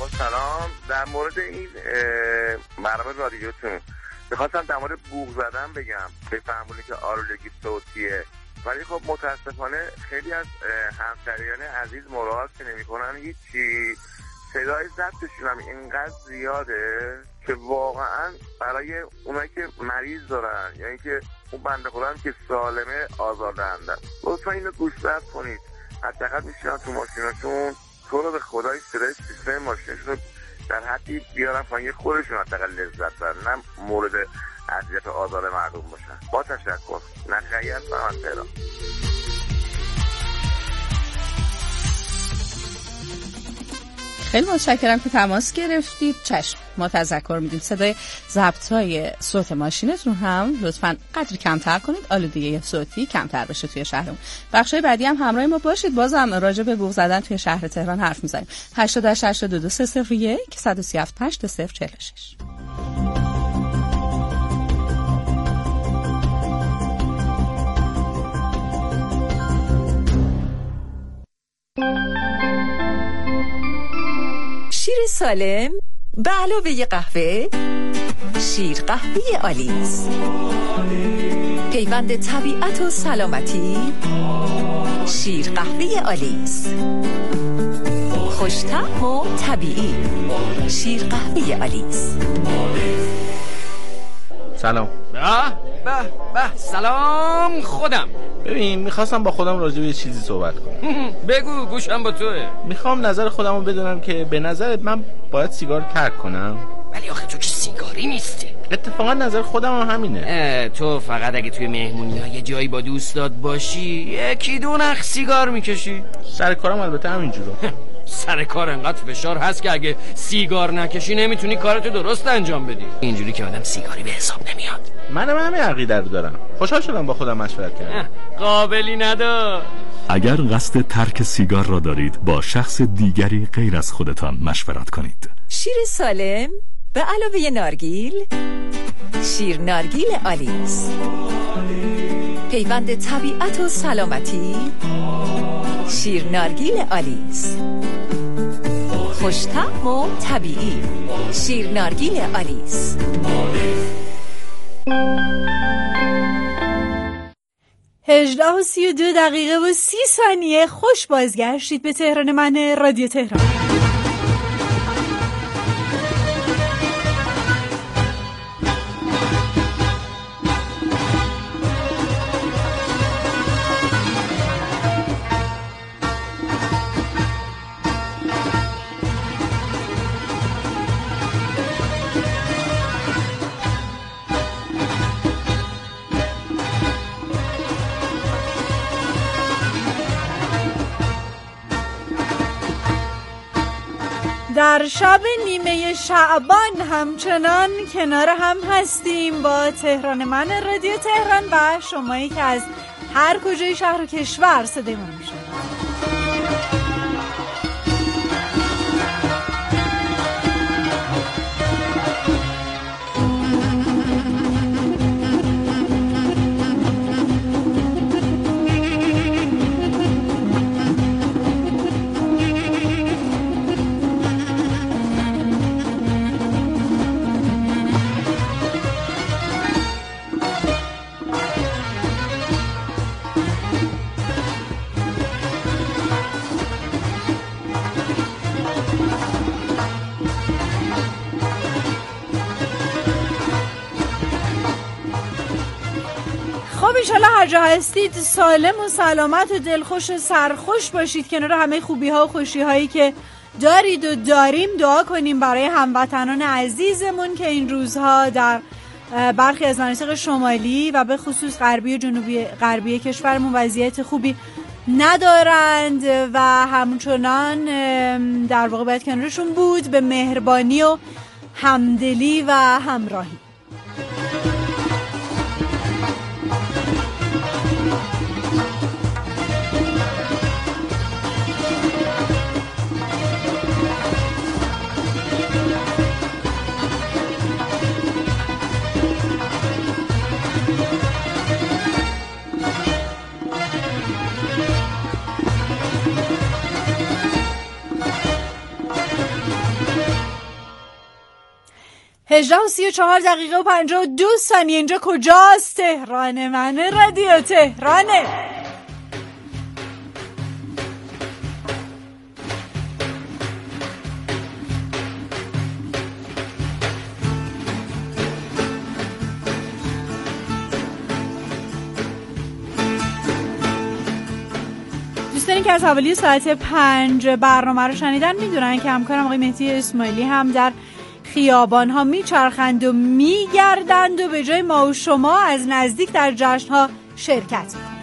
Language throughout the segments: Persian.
سلام. در مورد این برنامه رادیوتون میخواستم در مورد بوق زدن بگم، بفهمونی که آلودگی صوتیه، ولی خب متاسفانه خیلی از همشهریان عزیز مراعات که نمی‌کنن، هیچی صدای ضبطشون هم اینقدر زیاده که واقعا برای اونایی که مریض دارن، یعنی که اون بنده خدا که سالمه آزاردهنده، لطفا اینو گوشزد کنید. حداقل میشن تو ماشیناشون تو رو به خدای صدای سیستم ماشینشون در حدی بیارن پایین خودشون حداقل لذت برن، نه مورد اذیت و آزار مردم باشن. با تشکر. نخیت فرمان تهران. خیلی متشکرم که تماس گرفتید. چشم، ما تذکر میدیم صدای ضبط‌های صوت ماشینتون هم لطفاً قدری کمتر کنید، آلودگی صوتی کمتر بشه توی شهرمون. بخشای بعدی هم همراه ما باشید، بازم راجع به بوق زدن توی شهر تهران حرف میزنیم. 8882 301 1375 2046. شیر سالم به علاوه قهوه، شیر قهوه آلیس، پیوند طبیعت و سلامتی، شیر قهوه آلیس، خوش‌طعم و طبیعی، شیر قهوه آلیس. سلام. به سلام. خودم ببین میخواستم با خودم راجع به یه چیزی صحبت کنم. بگو، گوشم با توه. میخوام نظر خودم رو بدونم که به نظرت من باید سیگار ترک کنم؟ ولی آخه تو که سیگاری نیستی. اتفاقا نظر خودم هم همینه. تو فقط اگه توی مهمونی ها یه جایی با دوستات باشی یکی دو نخ سیگار میکشی. سر کارم البته همینجوره. سر کار انقدر فشار هست که اگه سیگار نکشی نمیتونی کارتو درست انجام بدی. اینجوری که آدم سیگاری به حساب نمیاد. منم همین عقیده رو دارم. خوشحال شدم با خودم مشورت کردم. قابلی ندار. اگر قصد ترک سیگار را دارید با شخص دیگری غیر از خودتان مشورت کنید. شیر سالم به علاوه نارگیل، شیر نارگیل آلیس، پیوند طبیعت و سلامتی، شیر نارگیل آلیس، خوش‌طعم و طبیعی، شیر نارگیل آلیس. 18:32 و 30 ثانیه. خوش بازگشتید به تهران من، رادیو تهران. در شب نیمه شعبان همچنان کنار هم هستیم با تهران من، رادیو تهران و شمایی که از هر کجای شهر و کشور صدای ما میشنوید. انشالله هر جا هستید سالم و سلامت و دلخوش و سرخوش باشید. کنار همه خوبی ها و خوشی هایی که دارید و داریم دعا کنیم برای هموطنان عزیزمون که این روزها در برخی از مناطق شمالی و به خصوص غربی و جنوبی غربی کشورمون وضعیت خوبی ندارند و همچنان در واقع باید کنارشون بود به مهربانی و همدلی و همراهی. 18:34 و 52 ثانیه. اینجا کجاست؟ تهران من، رادیو تهرانه. دوستانی که از حوالی ساعت 5 برنامه رو شنیدن میدونن که همکارم آقای مهدی اسماعیلی هم در خیابان ها میچرخند و میگردند و به جای ما و شما از نزدیک در جشن ها شرکت میکنند.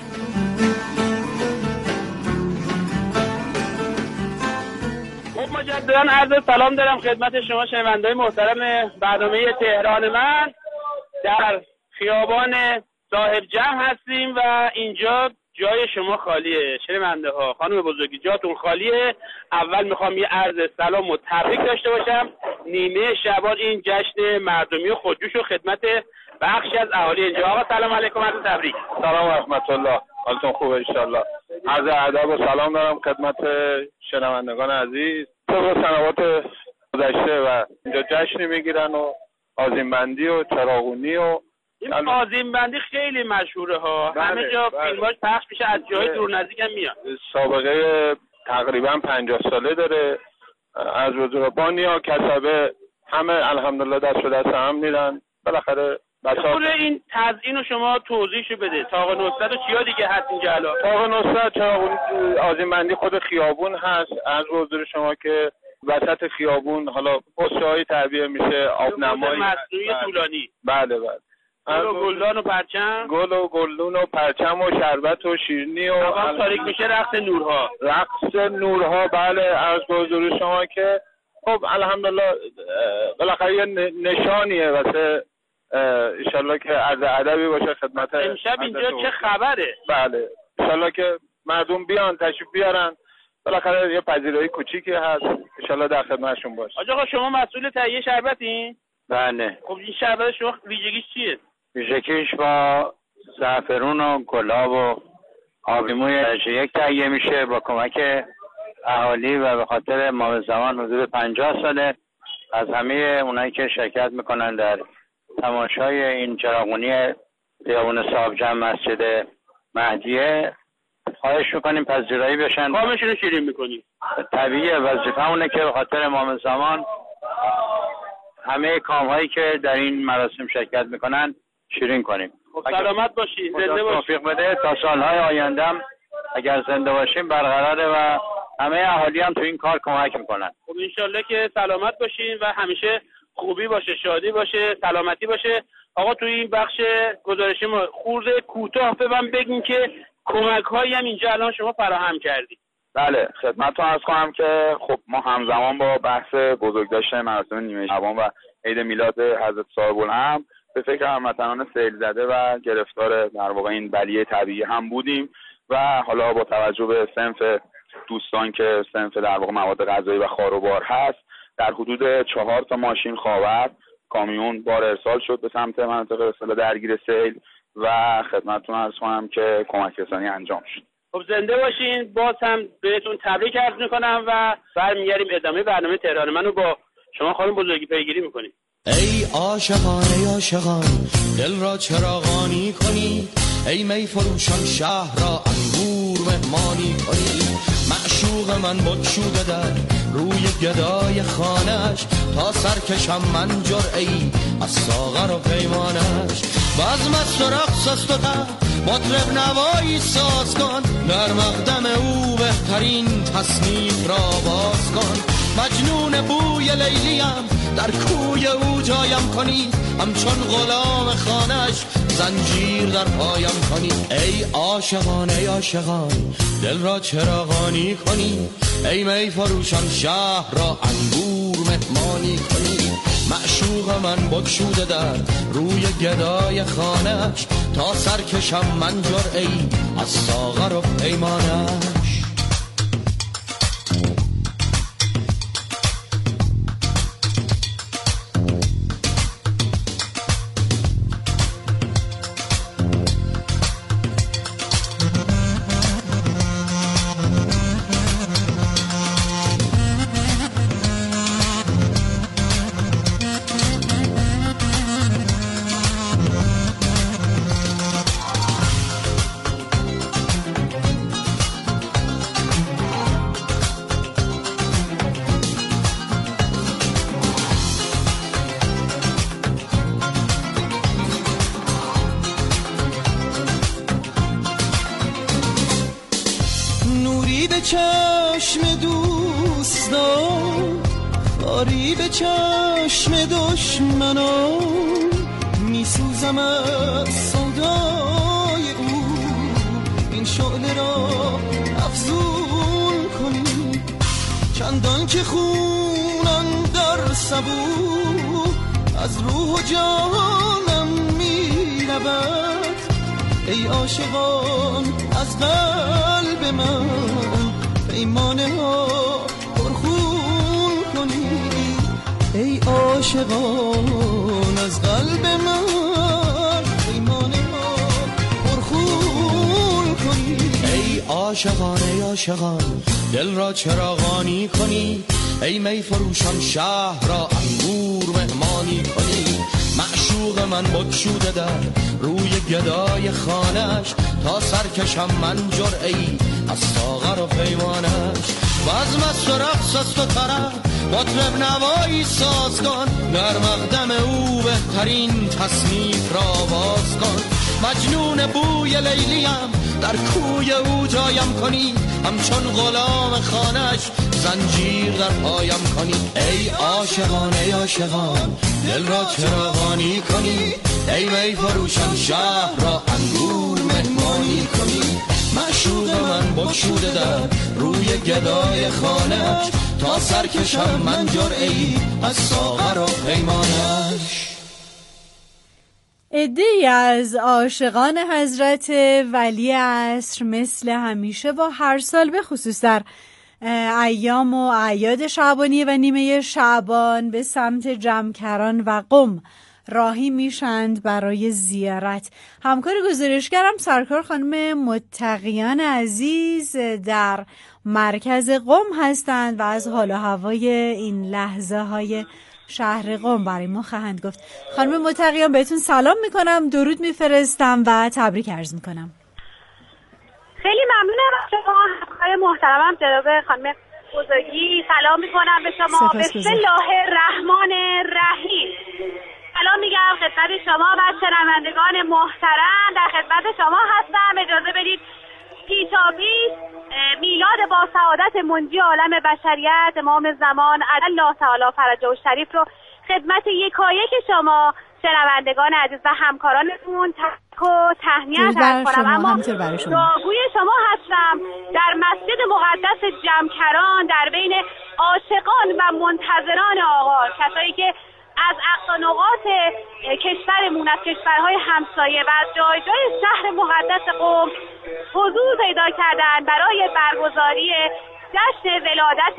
خب مجددا عرض سلام دارم خدمت شما شنونده‌های محترم برنامه تهران من. در خیابان صاحب جمع هستیم و اینجا جای شما خالیه شنونده ها. خانم بزرگی جاتون خالیه. اول میخوام یه عرض سلام و تبریک داشته باشم. نیمه شعبان این جشن مردمی و خودجوش و خدمت بخشی از اهالی اینجا. آقا سلام علیکم، عرض تبریک. سلام و رحمت الله. حالتون خوبه انشالله. عرض ادب و سلام دارم خدمت شنوندگان عزیز. طبق سنوات گذشته و اینجا جشنی میگیرن و آذین‌بندی و چراغونی و این آذین‌بندی خیلی مشهوره ها. همه جا فیلماش پخش میشه، از جای دور نزدیک هم میاد. سابقه تقریبا 50 ساله داره. از بزرگواران کسبه همه الحمدلله دست به دست هم میرن. بالاخره بساط این تزیین رو شما توضیحشو بده. طاق نصرت و چیا دیگه هست اینجا الان؟ طاق نصرت چراغونی آذین‌بندی خود خیابون هست. از حضور شما که وسط خیابون حالا پست‌های تعبیه میشه، آبنمایی مصنوعی طولانی. بله. گل و گلدان و پرچم، گل و گلدون و پرچم و شربت و شیرینی و تاریک میشه رقص نورها. بله عرض به حضور شما که خب الحمدلله بالاخره یه نشانیه واسه انشالله که عرض ادبی باشه خدمت امشب اینجا چه خبره. بله انشالله که مردم بیان تشریف بیارن. بالاخره یه پذیرایی کوچیکی هست انشالله در خدمتشون باشه. آقا شما مسئول تهیه شربتین؟ بله. خب این شربت شما ویژگیش چیه؟ ویژگیش با زعفرون و گلاب و آبلیموی درجه 1 تهیه میشه با کمک اهالی و به خاطر ما زمان حدود 50 ساله از همه اونایی که شرکت میکنن در تماشای این چراغونی خیابان صاحب جمع مسجد مهدیه خواهش میکنیم پذیرایی بشن. کامشون رو شیرین میکنیم. طبیعیه، وظیفه اونه که به خاطر امام زمان همه کامهایی که در این مراسم شرکت میکنن شیرین کنیم. خب سلامت باشی، زنده باشی. توفیق بده تا سالهای آیندهم اگر زنده باشیم برقراره و همه اهالی هم تو این کار کمک میکنن. خب انشالله که سلامت باشین و همیشه خوبی باشه، شادی باشه، سلامتی باشه. آقا توی این بخش گزارشی ما خورده کوتاه به من بگین که کمک‌هایی هم اینجا الان شما فراهم کردید. بله خدمتتون عرض کنم که خب ما همزمان با بحث بزرگداشت مراسم نیمه شعبان و عید میلاد حضرت صاحب الهم به فکر هموطنان سیل زده و گرفتار در واقع این بلیه طبیعی هم بودیم و حالا با توجه به صنف دوستان که صنف در واقع مواد غذایی و خاروبار هست در حدود 4 تا ماشین خاور کامیون بار ارسال شد به سمت مناطق اصطلاح درگیر سیل و خدمتتون عرض کنم که کمک رسانی انجام شد. خب زنده باشین. باز هم بهتون تبریک عرض میکنم و برمیگردیم ادامه برنامه تهران منو با شما خانم بزرگی پیگیری میکنیم. ای عاشقان دل را چراغانی کنید، ای می فروشان شهر را انگور مهمانی کنید. معشوق من بگشوده در روی گدای خانش تا سرکشم من جرعه‌ای از ساغر و پیمانش. بزمت و رقص است و مطرب نوایی ساز کن، در مقدم او بهترین تصنیف را باز کن. مجنون بوی لیلیم در کوی او جایم کنید، همچون غلام خانش زنجیر در پایم کنید. ای عاشقان دل را چراغانی کنید، ای می فروشان شهر را انگور مهمانی کنید. معشوق من بگشوده در روی گدای خانش تا سرکشم من جرعه‌ای از ساغر و پیمانش. چشم دوستان، خاری به چشم دشمنان، میسوزم از سودای او، این شعله را افزون کنی، چندان که خونم در سبو از روح و جانم میرود. ای عاشقان از قلب من پیمانه ها پرخون کنید، ای عاشقان از قلب من پیمانه ها پرخون کنید. ای عاشقان ای عاشقان دل را چراغانی کنید، ای می فروشان شهر را انگور مهمانی کنید. معشوق من بگشوده در روی گدای خانش، تا سرکشم من جرعه‌ای از ساغر و پیمانش. بزم است و رقص است و طرب، مطرب نوایی ساز کن، در مقدم او بهترین تصنیف را باز کن. مجنون بوی لیلیم در کوی او جایم کنی، همچون غلام خانش زنجیر در پایم کنی. ای عاشقان ای عاشقان دل را چراغانی کنی، ای می فروشان شهر را انگور مهمانی کنی. معشوق من بگشوده در روی گدای خانش، تا سرکشم من جرعه‌ای از ساغر و پیمانش. عده‌ای از عاشقان حضرت ولی عصر مثل همیشه و هر سال به خصوص در ایام و اعیاد شعبانی و نیمه شعبان به سمت جمکران و قم راهی میشند برای زیارت. همکار گزارشگرم سرکار خانم متقیان عزیز در مرکز قم هستند و از حال و هوای این لحظه های شهر قم برای ما خواهند گفت. خانم متقیان بهتون سلام میکنم، درود میفرستم و تبریک عرض میکنم. خیلی ممنونم از شما همکار محترمم جناب خانم بزرگی. سلام میکنم به شما. بسم الله الرحمن الرحیم. سلام میگم خدمت شما و شنوندگان محترم. در خدمت شما هستم. اجازه بدید پیشاپیش میلاد با سعادت منجی عالم بشریت امام زمان عجل الله تعالی فرجه الشریف رو خدمت یکایک شما شنوندگان عزیز و همکارانتون تبریک و تهنیت عرض کنم. اما دعاگوی شما هستم در مسجد مقدس جمکران در بین عاشقان و منتظران آقا، کسایی که از اقصا نقاط کشورمون، از کشورهای همسایه و از جای جای شهر مقدس قم حضور پیدا کردن برای برگزاری جشن ولادت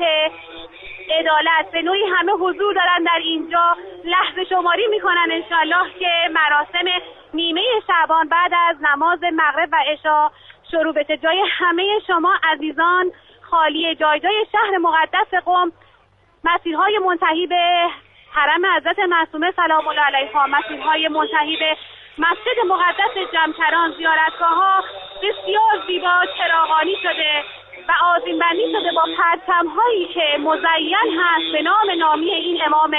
عدالت. به نوعی همه حضور دارن در اینجا، لحظه شماری میکنن انشالله که مراسم نیمه شعبان بعد از نماز مغرب و عشا شروع بشه. جای همه شما عزیزان خالی. جای جای شهر مقدس قم مسیرهای منتهی به حرم حضرت معصومه سلام الله علیها، مسیرهای منتهی به مسجد مقدس جمکران، زیارتگاه‌ها بسیار زیبا چراغانی شده و آذین بندی شده با پرچم‌هایی که مزین هست به نام نامی این امام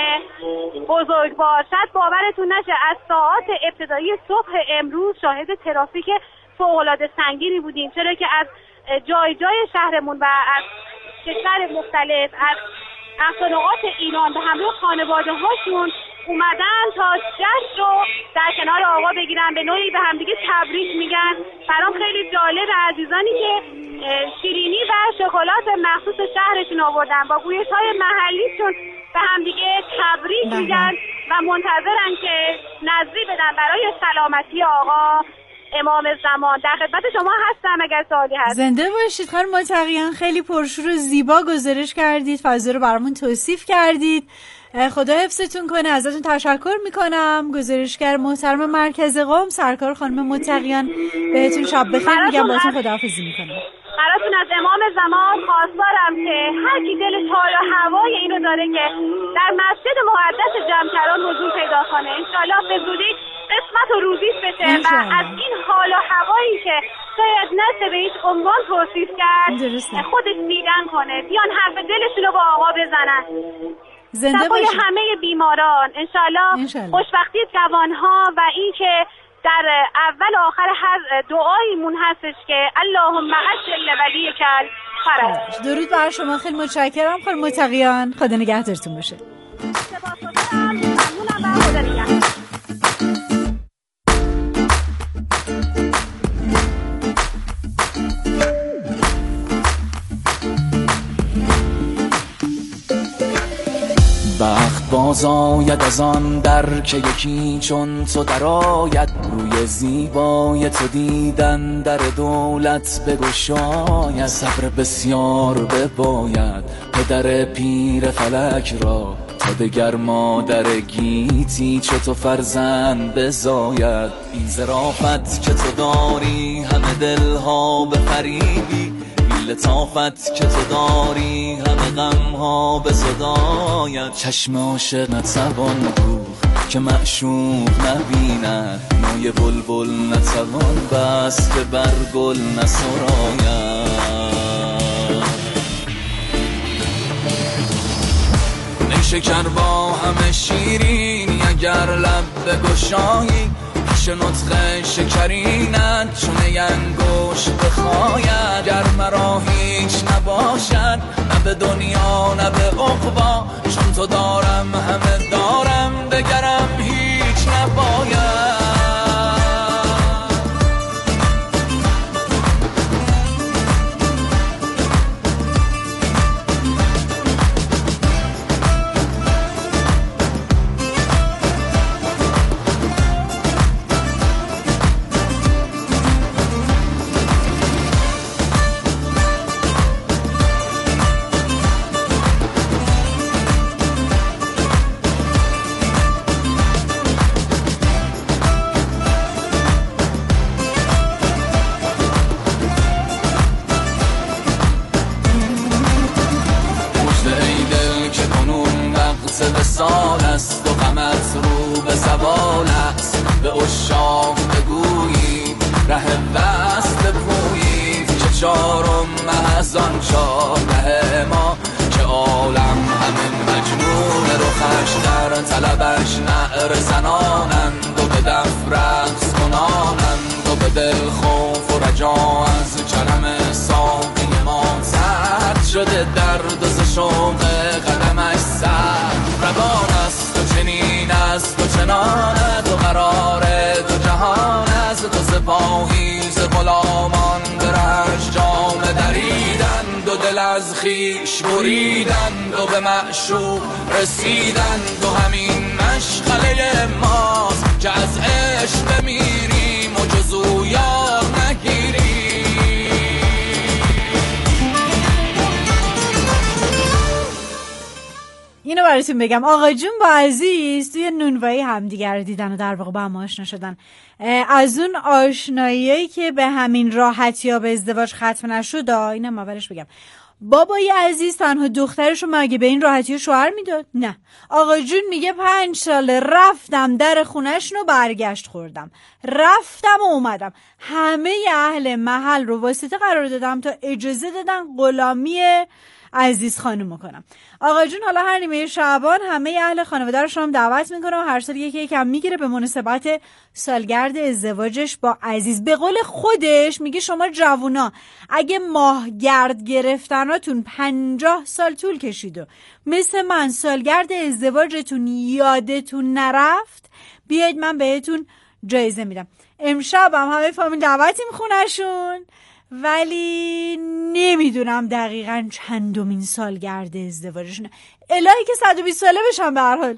بزرگوار. شاید باورتون نشه از ساعات ابتدایی صبح امروز شاهد ترافیک فوق‌العاده سنگینی بودیم، چرا که از جای جای شهرمون و از کشور مختلف، از اقصا نقاط ایران به همراه خانواده هاشون اومدن تا جشن رو در کنار آقا بگیرن، به نوعی به همدیگه تبریک میگن. برام خیلی جالب عزیزانی که شیرینی و شکلات مخصوص شهرشون آوردن با گویش‌های محلیشون به همدیگه تبریک میگن و منتظرن که نذری بدن برای سلامتی آقا امام زمان. در خدمت شما هستم اگر سوالی هست. زنده باشید خانم متقیان، خیلی پرشور و زیبا گزارش کردید، فضا رو برامون توصیف کردید. خدا حفظتون کنه. ازتون تشکر میکنم. گزارشگر محترم مرکز قم سرکار خانم متقیان، بهتون شب بخیر میگم، باهاتون خداحافظی میکنم. براتون از امام زمان خواستارم که هر کی دل حال و هوای اینو داره که در مسجد مقدس جمکران حضور پیدا کنه، انشالله به زودی قسمت و روزیش بشه و از این حال و هوایی که شاید نشه به هیچ عنوان توصیف کرد خودش دیدن کنه، بیان حرف دلشون رو با آقا بزنن. شفای همه بیماران انشالله، خوشبختی جوانها و این که در اول و آخر هر دعایمون هستش که اللهم عجل ولیک الفرج. درود بر شما، خیلی متشکرم خانم متقیان، خدا نگهدارتون باشه. سپاسگزارم، ممنونم و خدا نگهدار. وقت باز آید از آن در که یکی چون تو درآید، روی زیبای تو دیدن در دولت بگشاید. صبر بسیار بباید پدر پیر فلک را، تا دگر مادر گیتی چو تو فرزند بزاید. این ظرافت که تو داری همه دلها بفریبی، لطافت که تو داری همه غمها بزداید. چشم عاشق نتوان دوخت که معشوق نبیند، موی بلبل نتوان بست که بر گل نسراید. نیشکر با همه شیرینی اگر لب بگشایی، پیش نطق شکرینت چونه انگشت بخاید. گر مرا هیچ نباشد نه به دنیا نه به عقبا، چون تو دارم همه دارم دگرم هیچ نباید. سال است و غمت رو به زوال است، به عشاق بگویی ره وصل بپویی که چارم محض آن چاره ما، که عالم همین مجنون رخش در طلبش نعر زنانند و به دف رقص کنانند و به دل خوف و رجا از کرم ساقی ما سرد شده درد و ز شوق قدمش سرد روان است و چنین است و چناند و قرار دو جهان است. تو سپاهی ز غلامان برش جام دریدند و دل از خویش بریدند و به معشوق رسیدند و همین مشغله ماست که از عشق بمیریم و جز او یار نگیریم. اینو براتون بگم، آقا جون با عزیز توی نونوایی همدیگر رو دیدن و در واقع با هم آشنا شدن. از اون آشناییایی که به همین راحتی یا به ازدواج ختم نشد، اینم اولش بگم بابای عزیز تنها دخترشو مگه به این راحتی شوهر میداد؟ نه. آقا جون میگه 5 ساله رفتم در خونه‌شون و برگشت خوردم، رفتم و اومدم، همه اهل محل رو واسطه قرار دادم تا اجازه دادن غلامی عزیز خانومو کنم. آقا جون حالا هر نیمه شعبان همه اهل خانواده رو شام دعوت میکنه و هر سال یکم میگیره به مناسبت سالگرد ازدواجش با عزیز. به قول خودش میگه شما جوونا اگه ماه گرد گرفتناتون 50 سال طول کشید و مثل من سالگرد ازدواجتون یادتون نرفت، بیاید من بهتون جایزه میدم. امشب هم همه فامیل دعوتیم خونهشون، ولی نمیدونم دقیقاً چندمین سالگرد ازدواجشونه. الهی که 120 ساله بشم به هر حال.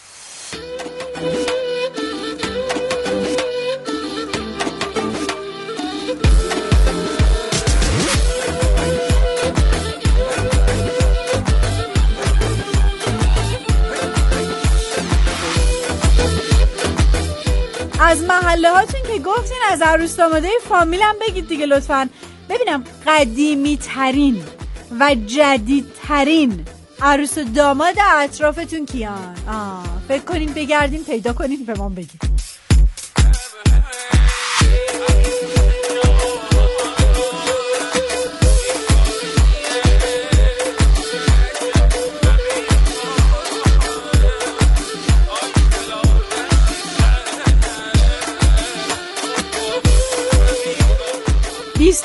از محله هاتون که گفتین از عروس داماده فامیلم بگید دیگه لطفاً، ببینم قدیمی ترین و جدید ترین عروس و داماد اطرافتون کیان؟ فکر کنین بگردین پیدا کنین به ما بگید.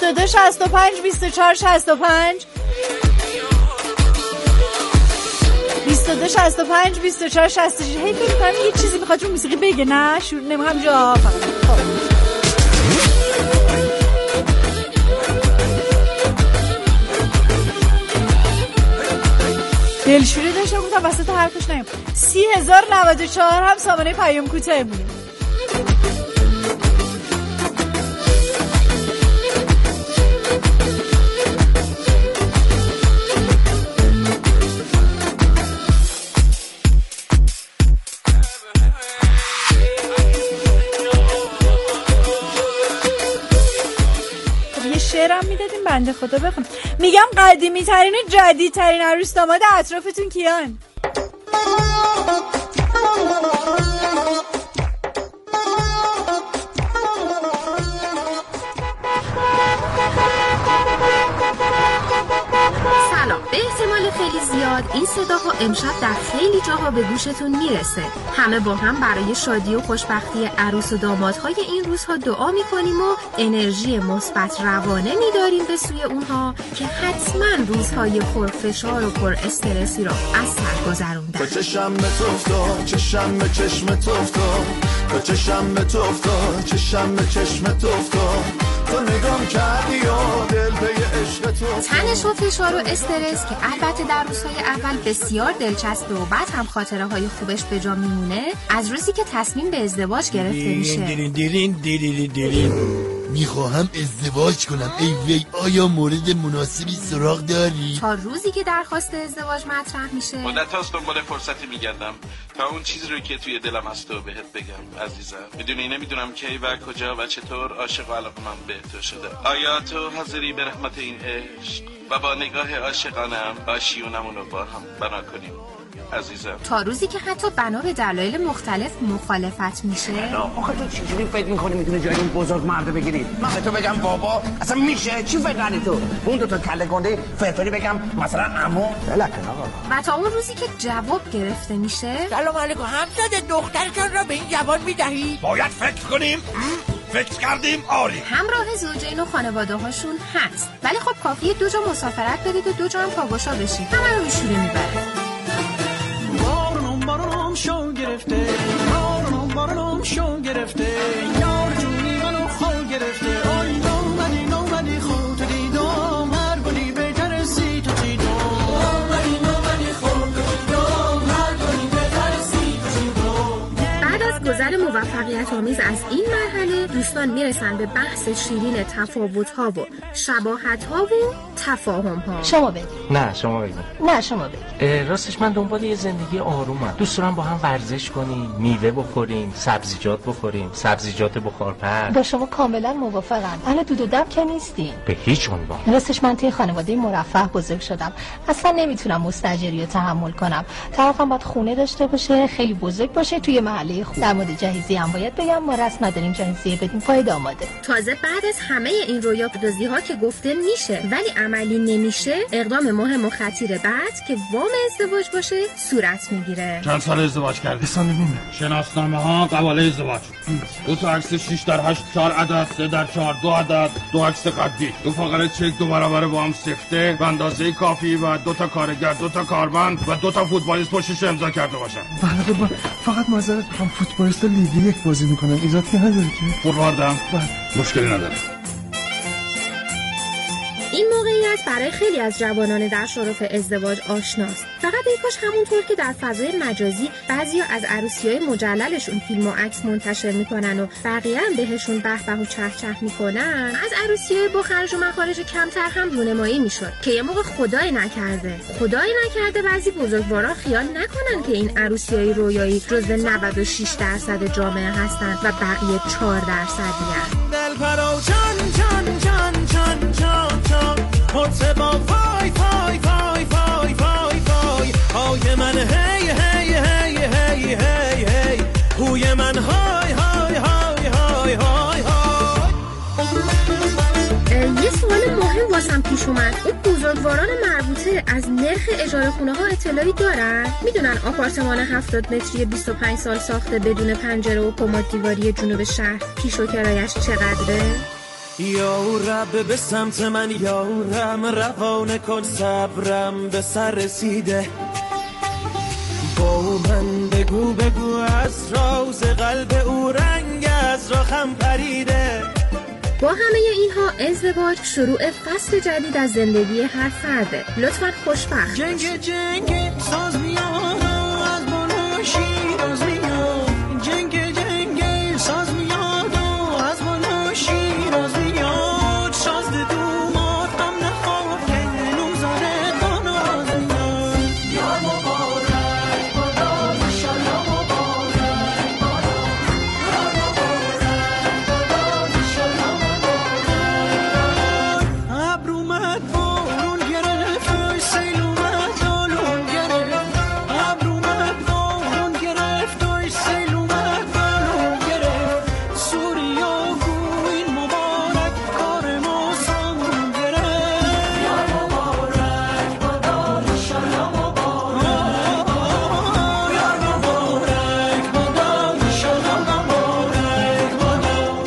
22 65 24 65 22 65 24 66. هی فکر کنم یه چیزی میخواد رو موسیقی بگه، نه شروع نمیخوام جا دلشوری داشتم گفتم وسط حرفش نیم. 30,094 هم سامانه پیام کوتاه مونه. شعرم میدادیم بنده خدا بخون. میگم قدیمی ترین و جدید ترین عروس داماد اطرافتون کیان؟ سلام. به احتمال خیلی زیاد این صداها امشب در خیلی جاها به گوشتون میرسه. همه با هم برای شادی و خوشبختی عروس و دامادهای این روزها دعا میکنیم و انرژی مثبت روانه میداریم به سوی اونها که حتما روزهای پرفشار و پر استرسی رو از سر گذروندن. چشم به تو افتاد، چشم به چشم تو افتاد، چشم به تو افتاد، چشم به چشم تو افتاد، تو نگام کردی و دل به عشق تو. تنش و فشار و استرس که البته در روزهای اول بسیار دلچسبه و بعد هم خاطره های خوبش به جا میمونه، از روزی که تصمیم به ازدواج گرفته میشه. میخواهم ازدواج کنم، ای وی آیا مورد مناسبی سراغ داری؟ تا روزی که درخواست ازدواج مطرح میشه. مدت هاست دنبال فرصتی میگردم تا اون چیزی رو که توی دلم هست و بهت بگم عزیزم. میدونی نمیدونم کی و کجا و چطور عاشق و علاقه من به تو شده. آیا تو حاضری به رحمت این عشق و با نگاه عاشقانم آشیونمون رو با هم بنا کنیم عزیزم؟ تا روزی که حتی بنا به دلایل مختلف مخالفت میشه. آخه تو چجوری فکر میکنی میتونه جای این بزرگ مرده بگیری؟ من به تو بگم بابا اصلا میشه؟ چی فکر کردی تو؟ اون دوتا کله گنده فرفری بگم مثلا عمو؟ بلکن آقا. و تا اون روزی که جواب گرفته میشه. سلام علیکم، همزاده دخترتان را به این جوان میدهی؟ باید فکر کنیم. فکر کردیم آری. همراه زوجین و خانواده هاشون هست، ولی خب کافیه دو جا مسافرت برید و دو جا هم پاگوشا بشید، همه رو میشوره میبره. بارونم شو گرفته، بارونم شو گرفته، یار جونی منو خو گرفته، آی نومدی خود دیدم، هر گلی بهتر سی تو دیدم، نومدی خود دیدم، هر گلی بهتر سی تو دیدم. بعد از گذر موفقیت آمیز از این مرحله، دوستان میرسن به بحث شیرین تفاوت‌ها و شباهت‌ها و تفاهم‌ها. شما بگید. نه شما بگید. نه شما بگید. راستش من دنبال یه زندگی آرومم. دوست دارم با هم ورزش کنیم، میوه بخوریم، سبزیجات بخوریم، سبزیجات بخارپز. با شما کاملا موافقم. اهل دود و دم که نیستین. به هیچ عنوان. راستش من توی خانواده مرفه بزرگ شدم. اصلا نمیتونم مستاجری رو تحمل کنم. طرفم باید خونه داشته باشه، خیلی بزرگ باشه، توی محله خوب. در مورد جهیزی هم باید بگم ما رسم نداریم جهیزیه بدیم پای داماده. تازه بعد از همه این رویاپردازی‌ها که گفته میشه ولی عملی نمیشه، اقدام مهم و خطیر بعد که وام ازدواج باشه صورت میگیره. چند سال ازدواج کردی؟ سال نیمه. شناسنامه ها قباله ازدواج. دو تا عکس 6x8 4 عدد 3x4 2 عدد، دو عکس قدی، دو فقره چک دو برابر با هم سفته به اندازه کافی و دو تا کارگر، دو تا کارمند و دو تا فوتبالیست پشتش امضا کرده باشن. بله فقط معذرت میخوام، فوتبالیست لیگ 1 بازی میکنن، ایجاد که نداره که؟ فورواردم. مشکلی نداره. این موقعیت برای خیلی از جوانان در شرف ازدواج آشناست. فقط ای کاش همونطور که در فضای مجازی بعضیا از عروسی‌های مجللشون فیلم و عکس منتشر میکنن و بقیه هم بهشون به به و چه چه میکنن، از عروسی‌های با خرج و مخارج کمتر هم رونمایی میشد که یه موقع خدای نکرده بعضی بزرگوارا خیال نکنن که این عروسی‌های رویایی جزو 96% جامعه هستن و بقیه 4%. دلپرو جان جان جان جان جان جان مرتبا وای وای وای وای وای وای های من هی هی هی هی هی هی هوی من های های های های های های. یه سوال مهم واسم پیش اومد. اون بزرگواران مربوطه از نرخ اجاره خونه ها اطلاعی دارن؟ میدونن آپارتمان 70 متری 25 سال ساخته بدون پنجره و کمد دیواری جنوب شهر پیش و کرایش چقدره؟ یا رب به سمت من یارم، روانه کن صبرم به سر رسیده. با من بگو از راز قلب او رنگ از راخم پریده. با همه اینها ازدواج شروع فصل جدید از زندگی هر فرده. لطفاً خوشبخت جنگ ساز میاد از بالا شیراز میاد، جنگ ساز میاد از بالا شیراز میاد، شازد دومات هم نخواب که نوزاره داناز میاد. یا مبارک بادا انشالله مبارک بادا، یا مبارک بادا انشالله مبارک. ابر اومد بارون گرفت سیل اومد دالون گرفت، ابر اومد بارون گرفت سیل اومد دالون گرفت. سوریا گو این مبارک کار ما سامون گرفت. یا مبارک بادا انشالله مبارک بادا، یا مبارک بادا انشالله مبارک بادا.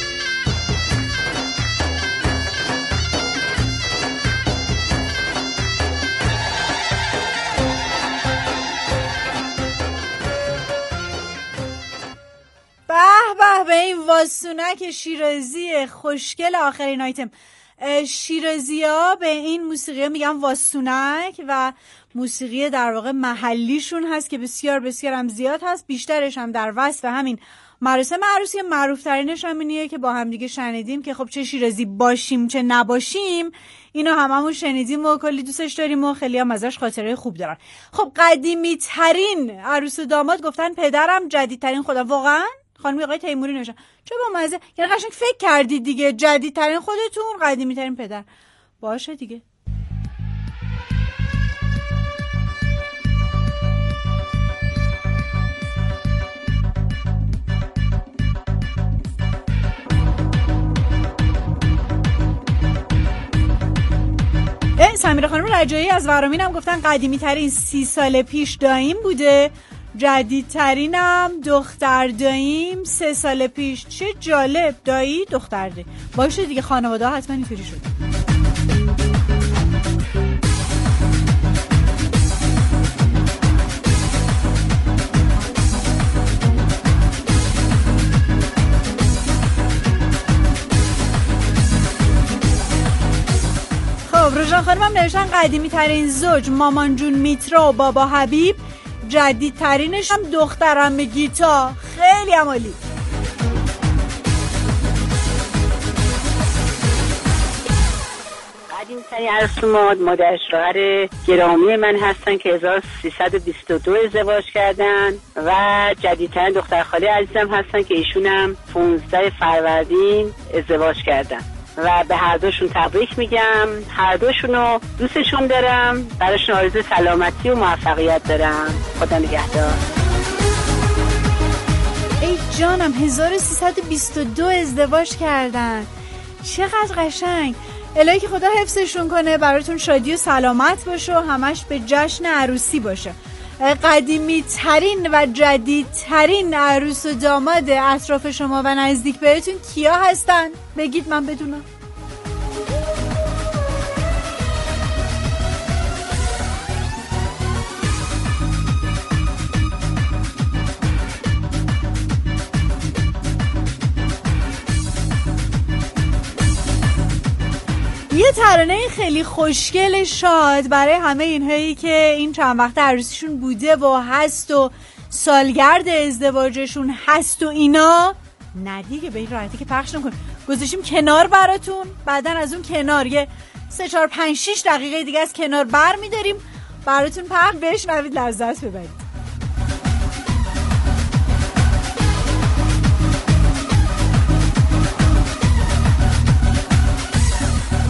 به این واسونک شیرازی خوشگل آخرین آیتم. شیرازی ها به این موسیقی میگن واسونک و موسیقی در واقع محلیشون هست که بسیار بسیار هم زیاد هست. بیشترش هم در وصف همین مراسم عروسی، معروف ترینش هم اینیه که با هم دیگه شنیدیم که خب چه شیرازی باشیم چه نباشیم اینو هممون شنیدیم و کلی دوستش داریم و خیلی هم ازش خاطره خوب دارن. خب قدیمی ترین عروس و داماد گفتن پدرم، جدیدترین خودم. واقعا خانمی آقای تیموری نوشتن چه با مزه، یعنی قشنگ فکر کردید دیگه، جدیدترین خودتون، قدیمی ترین پدر. باشه دیگه. سمیرا خانم رجایی از ورامین هم گفتن قدیمی ترین 30 سال پیش داییم بوده، جدیدترینم دختر داییم 3 سال پیش. چه جالب، دایی دختر دایی. باشه دیگه، خانواده ها حتما اینطوری شد. روژان خانم هم نوشتن قدیمی ترین زوج مامان جون میترا و بابا حبیب، جدیدترینش هم دخترم گیتا. خیلی عالی. قدیمی ترین عروس مادر شوهر گرامی من هستن که 1322 ازدواج کردن و جدیدترین دختر خاله عزیزم هستن که ایشونم 15 فروردین ازدواج کردن و به هر دوشون تبریک میگم. هر دوشونو دوستشون دارم، براشون آرزوی سلامتی و موفقیت دارم. خدا نگهدار. ای جانم، 1322 ازدواج کردن، چقدر قشنگ. الهی که خدا حفظشون کنه، براتون شادی و سلامت باشه و همش به جشن عروسی باشه. قدیمی ترین و جدید ترین عروس و داماد اطراف شما و نزدیک بهتون کیا هستن؟ بگید من بدونم. یه ترانه خیلی خوشگل شاد برای همه اینهایی که این چند وقت عروسیشون بوده و هست و سالگرد ازدواجشون هست و اینا. نه دیگه به این راحتی که پخش نکنیم، گذاشتیم کنار براتون. بعدن از اون کنار یه 3 4 5 6 دقیقه دیگه از کنار بر میداریم براتون پخش، بشنوید لذت ببرید.